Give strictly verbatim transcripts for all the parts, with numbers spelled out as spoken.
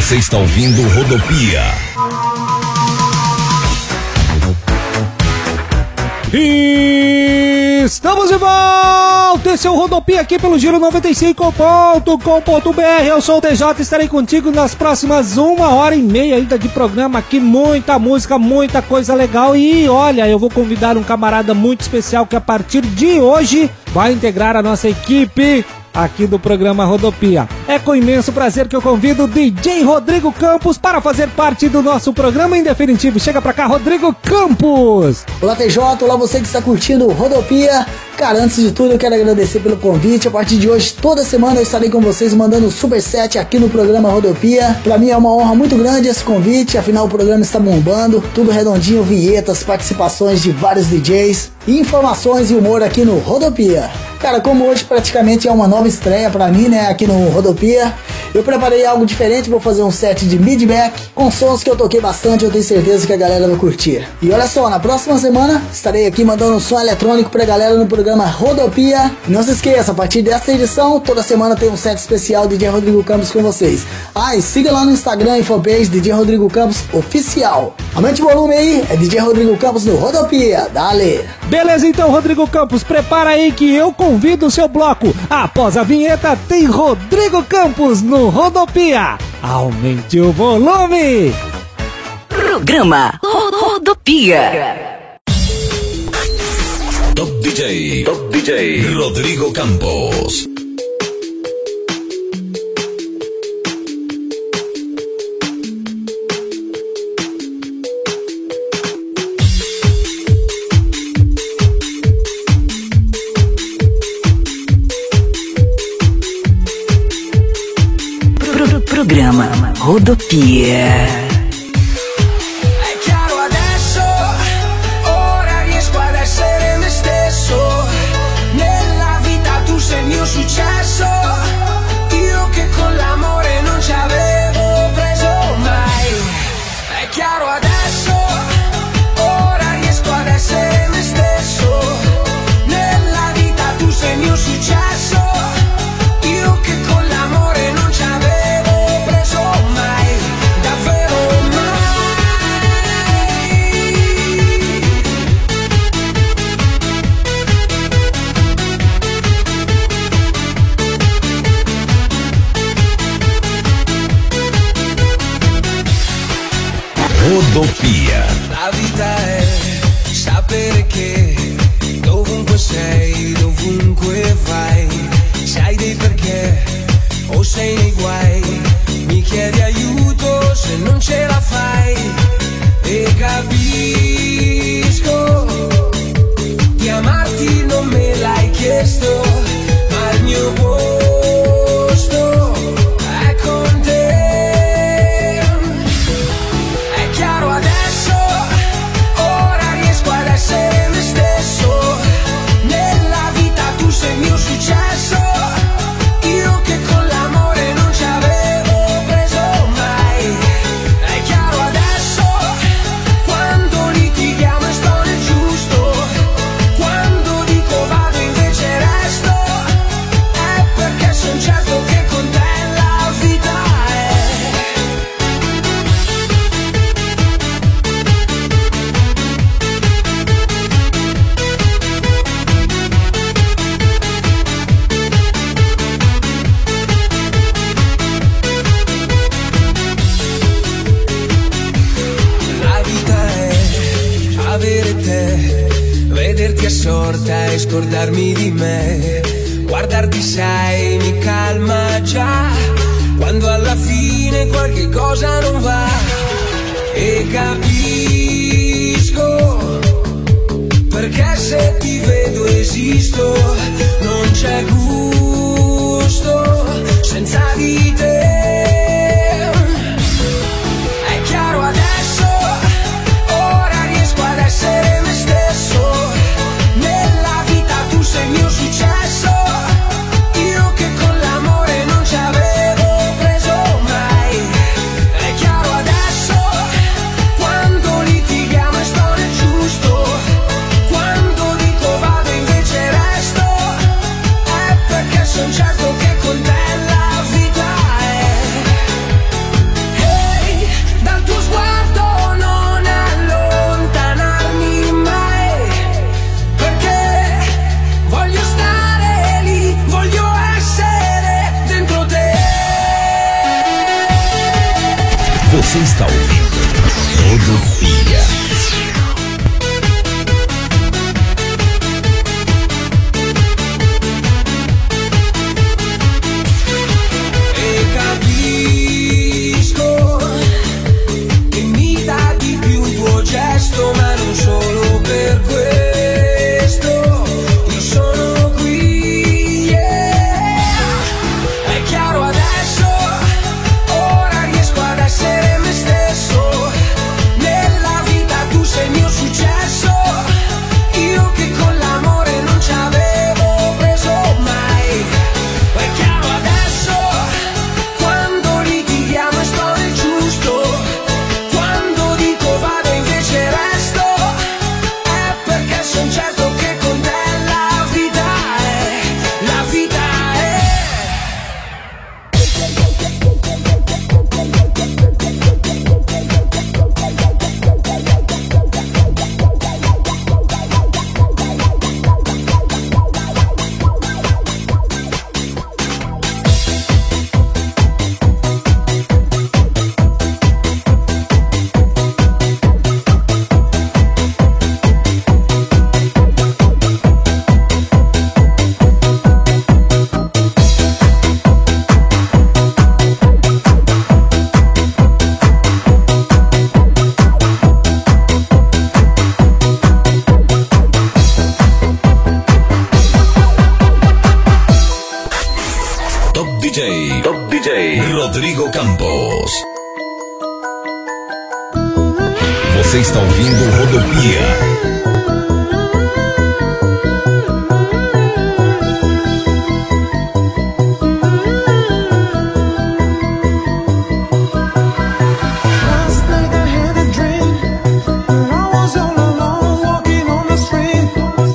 Você está ouvindo Rodopia. E estamos de volta! Esse é o Rodopia aqui pelo Giro noventa e cinco ponto com ponto b r. Eu sou o D J, estarei contigo nas próximas uma hora e meia ainda de programa aqui. Muita música, muita coisa legal. E olha, eu vou convidar um camarada muito especial que a partir de hoje vai integrar a nossa equipe aqui do programa Rodopia. É com imenso prazer que eu convido o D J Rodrigo Campos para fazer parte do nosso programa em definitivo. Chega pra cá, Rodrigo Campos! Olá, T J, olá você que está curtindo o Rodopia. Cara, antes de tudo eu quero agradecer pelo convite. A partir de hoje, toda semana eu estarei com vocês mandando um superset aqui no programa Rodopia. Pra mim é uma honra muito grande esse convite, afinal o programa está bombando, tudo redondinho, vinhetas, participações de vários D Js, informações e humor aqui no Rodopia. Cara, como hoje praticamente é uma nova estreia pra mim, né, aqui no Rodopia, eu preparei algo diferente, vou fazer um set de mid-back com sons que eu toquei bastante, eu tenho certeza que a galera vai curtir. E olha só, na próxima semana estarei aqui mandando um som eletrônico pra galera no programa Rodopia. E não se esqueça, a partir dessa edição, toda semana tem um set especial D J Rodrigo Campos com vocês. Ah, e siga lá no Instagram e fanpage D J Rodrigo Campos Oficial. Aumente o volume aí, é D J Rodrigo Campos no Rodopia, dale! Beleza então, Rodrigo Campos, prepara aí que eu convido o seu bloco. Após a vinheta tem Rodrigo Campos no Rodopia. Aumente o volume. Programa Rodopia. Top D J, Top D J Rodrigo Campos. Programa Rodopia. Successo, io che con l'amore non ci avevo preso mai. È chiaro adesso, ora riesco ad essere me stesso. Nella vita tu sei mio successo, io che con l'amore non ci avevo preso mai. Davvero Rodopia. La vita è sapere che dovunque sei, dovunque vai, sai dei perché o sei nei guai, mi chiedi aiuto se non ce la fai e capisco di amarti non me l'hai chiesto, ma il mio posto è con te. Sei mio successo, io che con l'amore non ci avevo preso mai. È chiaro adesso, quando litighiamo e sto nel giusto, quando dico vado invece resto, è perché son certo che con te la vita avere te, vederti assorta e scordarmi di me, guardarti sai mi calma già, quando alla fine qualche cosa non va, e capisco, perché se ti vedo esisto, non c'è gusto senza di te. È chiaro adesso, ora riesco ad essere me stesso, nella vita tu sei mio successo, io che con l'amore non ci avevo preso mai. È chiaro adesso, quando litighiamo e sto nel giusto, quando dico vado invece resto, è perché son certo che con te la vita è. Você está ouvindo Rodopia. E capisco che mi dà di più il tuo gesto, ma non solo per questo io sono qui, yeah. È chiaro adesso, ora riesco ad essere me stesso. Nella vita tu sei il mio successo, io che con l'amore non ci avevo preso mai. È chiaro adesso, quando litighiamo e sto nel giusto, quando dico vado invece resto, è perché son certo che con te la vita è, la vita è. Top D J. Top D J. Rodrigo Campos. Você está ouvindo Rodopia. Last night I had a dream, and I was all alone walking on the street.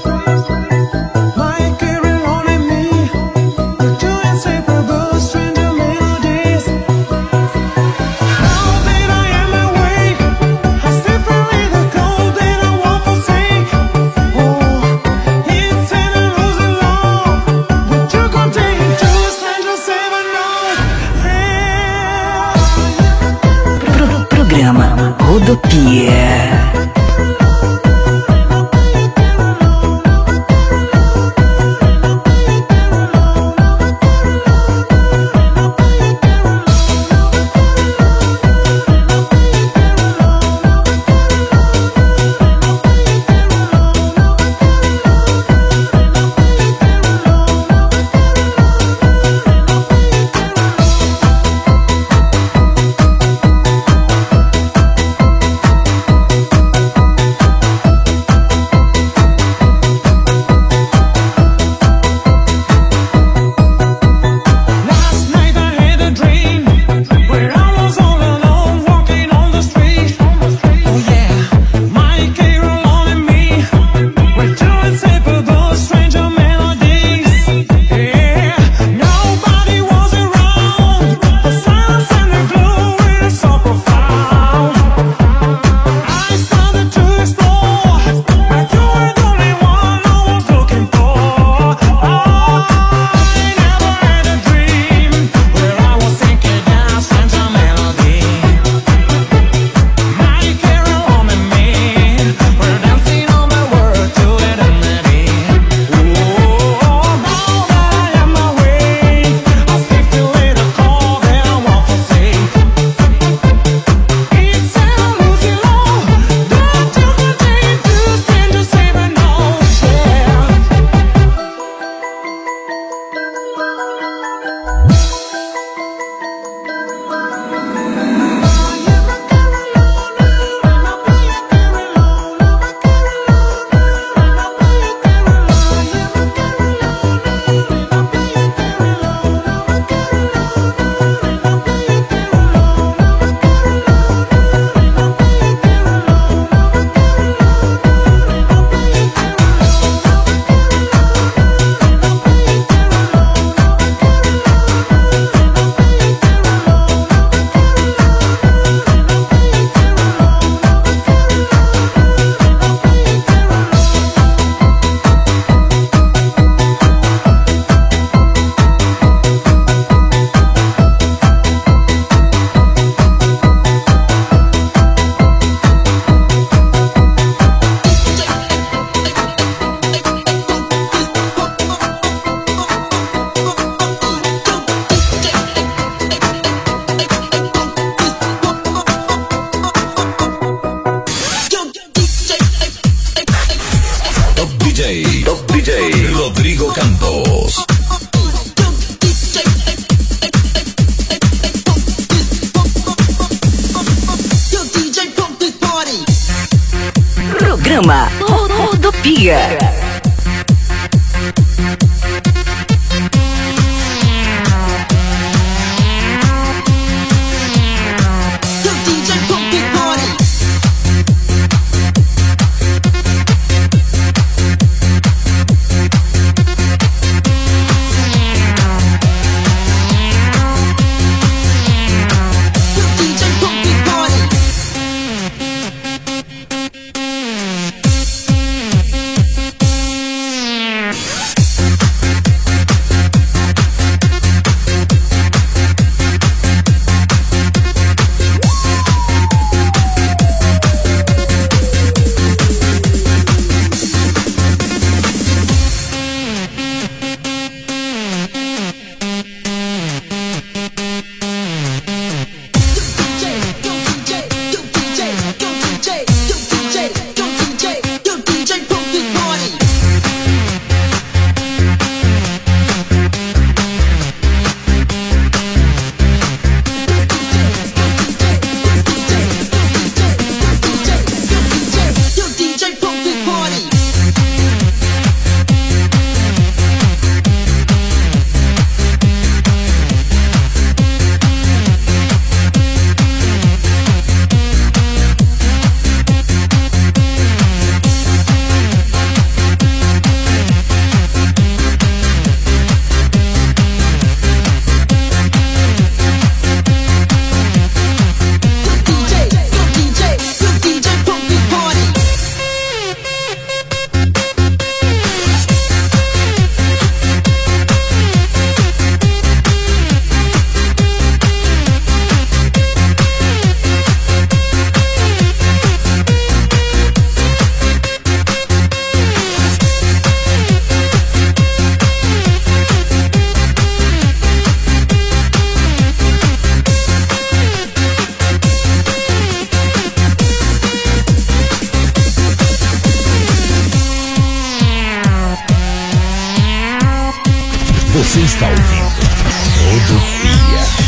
Like carrying on in me, the two inseparable stranger melodies. Now that I am awake, I still feel the cold that I won't forsake. Oh, it's an illusion long, but you can take it to a stranger seven knows. Pro- Programa Rodopia. Thank Campos. Programa Rodopia. Você está ouvindo Rodopia.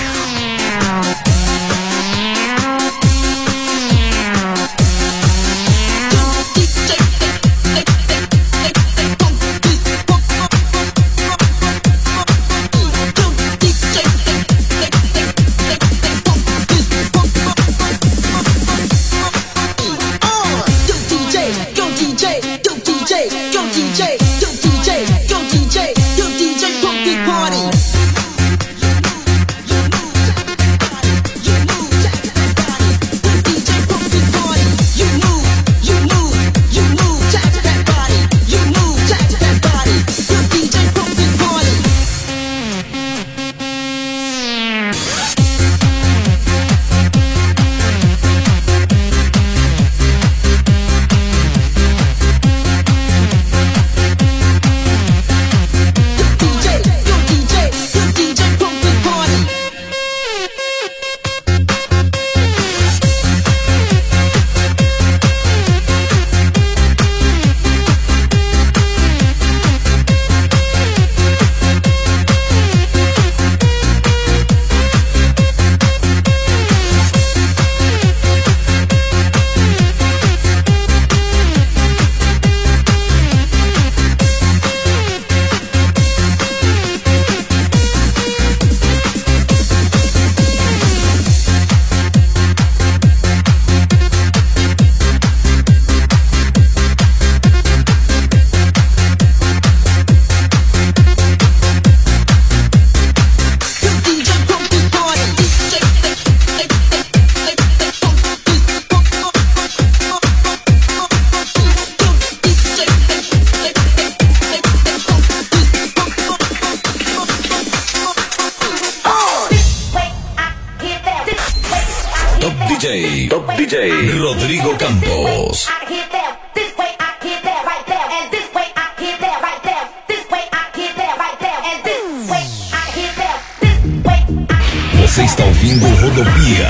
D J, Top D J, Rodrigo Campos. Você está ouvindo Rodopia.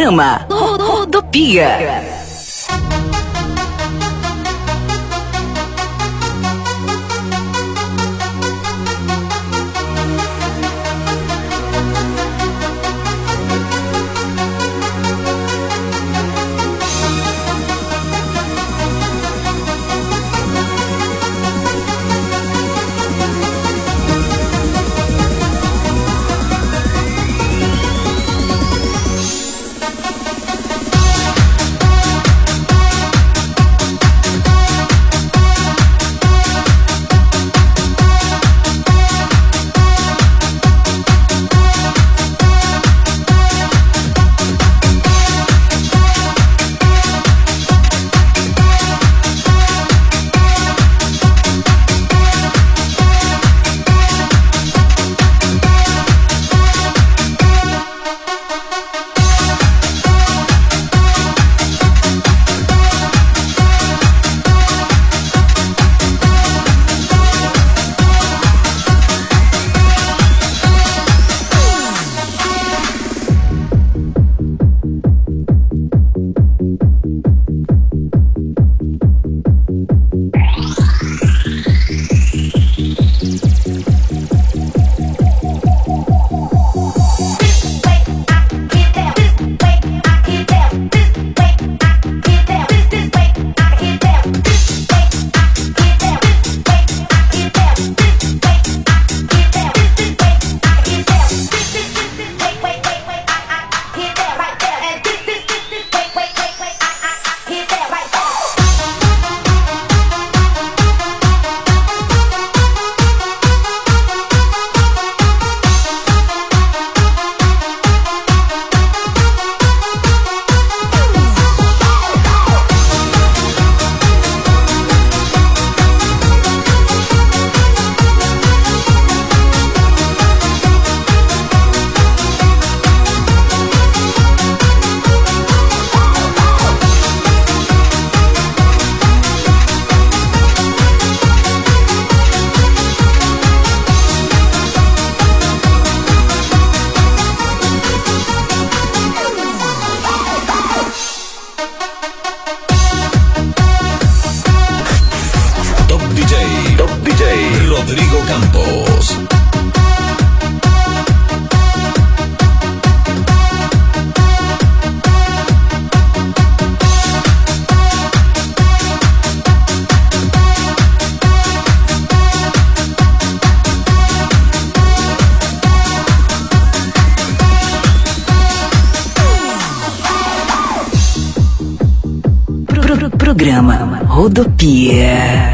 Programa Rodopia. Rodrigo Campos. Pro, pro, programa Rodopia.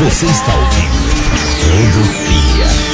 Você está ouvindo Rodopia.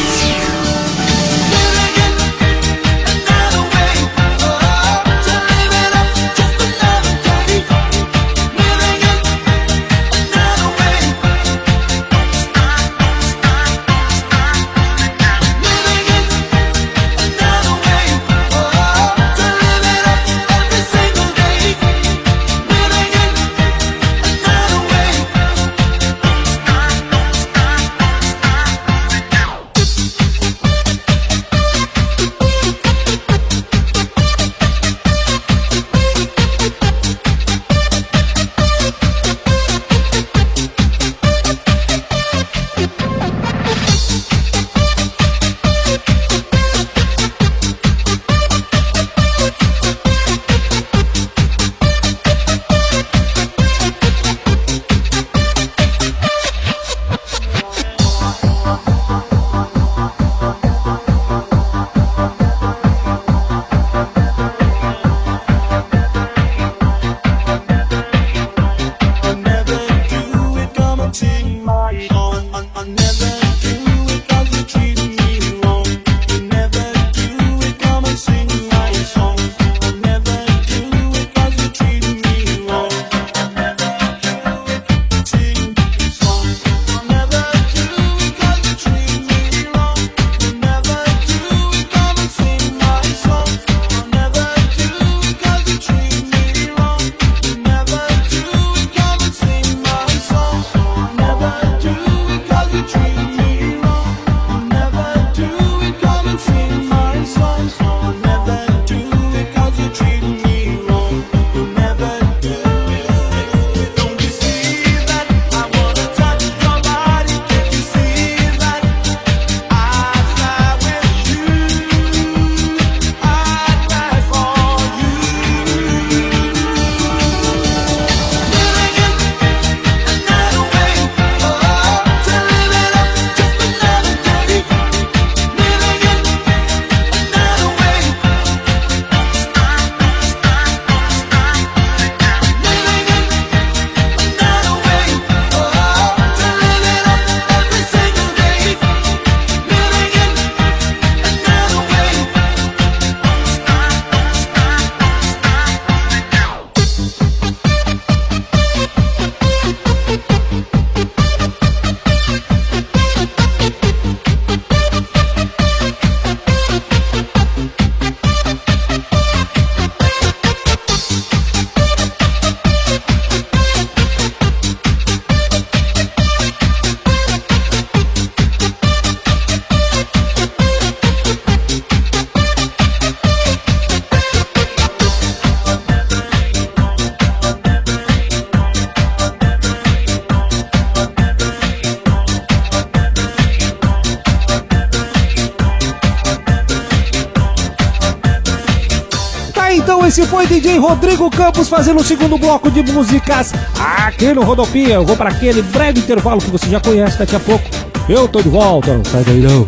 Esse foi D J Rodrigo Campos fazendo o segundo bloco de músicas aqui no Rodopia. Eu vou para aquele breve intervalo que você já conhece. Daqui a pouco eu tô de volta, não sai daí não.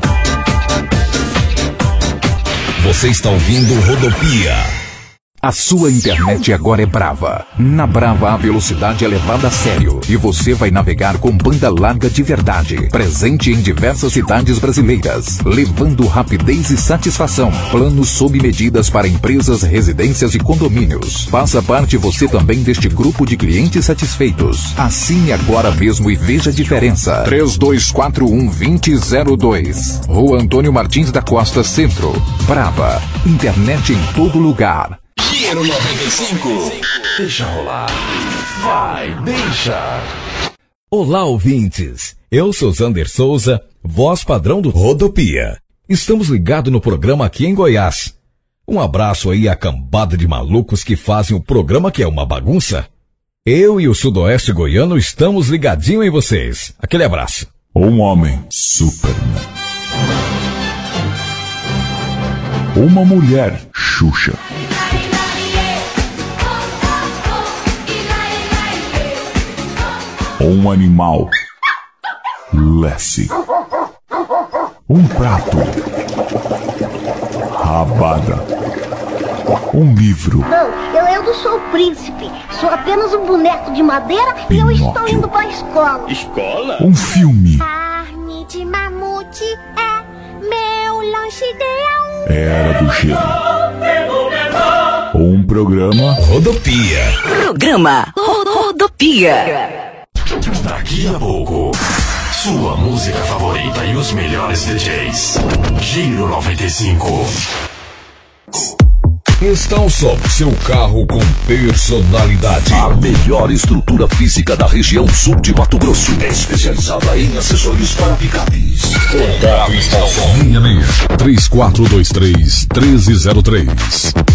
Você está ouvindo Rodopia. A sua internet agora é Brava. Na Brava a velocidade é levada a sério e você vai navegar com banda larga de verdade. Presente em diversas cidades brasileiras, levando rapidez e satisfação. Planos sob medidas para empresas, residências e condomínios. Faça parte você também deste grupo de clientes satisfeitos. Assine agora mesmo e veja a diferença. três dois quatro um, dois zero zero dois. Rua Antônio Martins da Costa, Centro. Brava. Internet em todo lugar. Giro noventa e cinco. Deixa rolar. Vai, deixa. Olá, ouvintes. Eu sou Zander Souza, voz padrão do Rodopia. Estamos ligados no programa aqui em Goiás. Um abraço aí à cambada de malucos que fazem o programa que é uma bagunça. Eu e o Sudoeste Goiano estamos ligadinho em vocês. Aquele abraço. Um homem, Superman. Uma mulher, Xuxa. Um animal, Lassie. Um prato, Rabada. Um livro, Não, eu leio do não sou o príncipe. Sou apenas um boneco de madeira e eu estou indo para a escola. Escola? Um filme. Carne de mamute é meu lanche ideal. Era do Gelo. Um programa. Rodopia. Programa Ro- Rodopia. Daqui a pouco, sua música favorita e os melhores D Js. Giro noventa e cinco. Está ao som, seu carro com personalidade. A melhor estrutura física da região sul de Mato Grosso. Especializada em acessórios para picapes. Contato está ao som. seis seis três quatro dois três um três zero três.